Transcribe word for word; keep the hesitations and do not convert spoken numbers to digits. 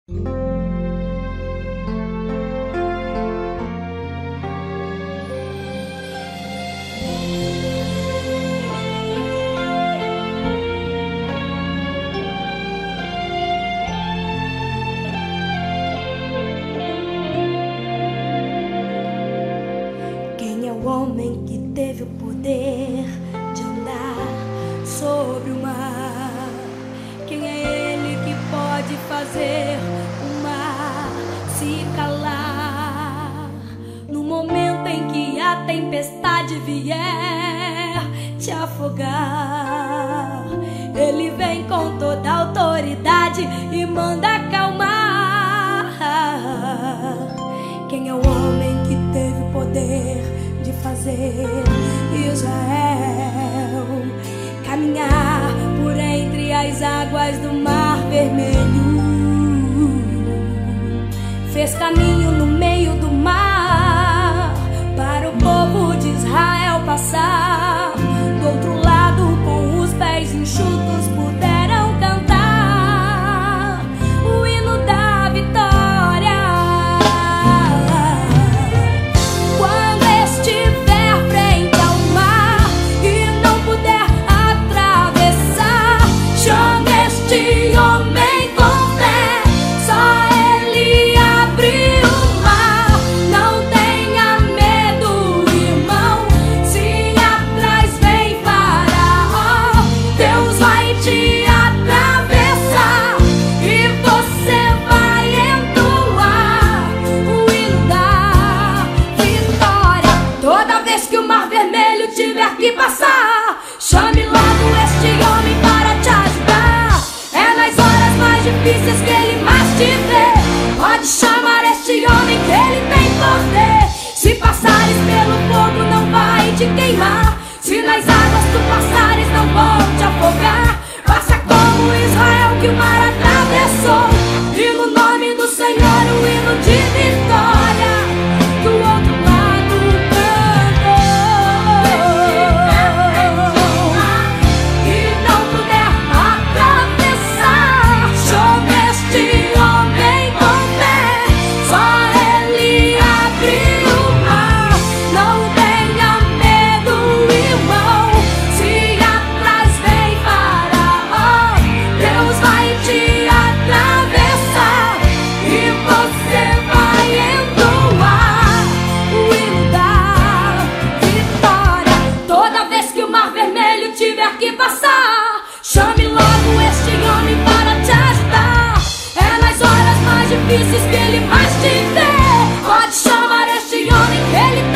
Quem é o homem que teve o poder de andar sobre o mar? Quem é ele que pode fazer o mar se calar? No momento em que a tempestade vier te afogar, ele vem com toda a autoridade e manda acalmar. Quem é o homem que teve o poder de fazer Israel caminhar por entre as águas do Mar Vermelho? Fez caminho no meio do mar para o povo de Israel passar. Do outro lado, com os pés enxutos, puderam cantar o hino da vitória. Quando estiver frente ao mar e não puder atravessar, chame este homem com fé, só ele abre o mar. Não tenha medo, irmão, se atrás vem Faraó, Deus vai te atravessar e você vai entoar o hino da vitória. Toda vez que o Mar Vermelho tiver que passar, chame logo este homem para te ajudar. É nas horas mais difíceis que ele mais te vê. Pode chamar este homem que ele tem poder. Se passares pelo fogo não vai te queimar, se nas águas tu passares não vão te afogar. Faça como Israel que o mar atravessou, e no nome do Senhor o hino de vitória do outro lado cantou. E não puder atravessar, chame este homem com fé, só ele abre o mar. Não tenha medo, irmão, se atrás vem Faraó, Deus vai te atravessar e você vai entoar o hino da vitória. Toda vez que o Mar Vermelho tiver que passar, chame logo este homem para te ajudar. É nas horas mais difíceis que ele mais te vê. Pode chamar este homem que ele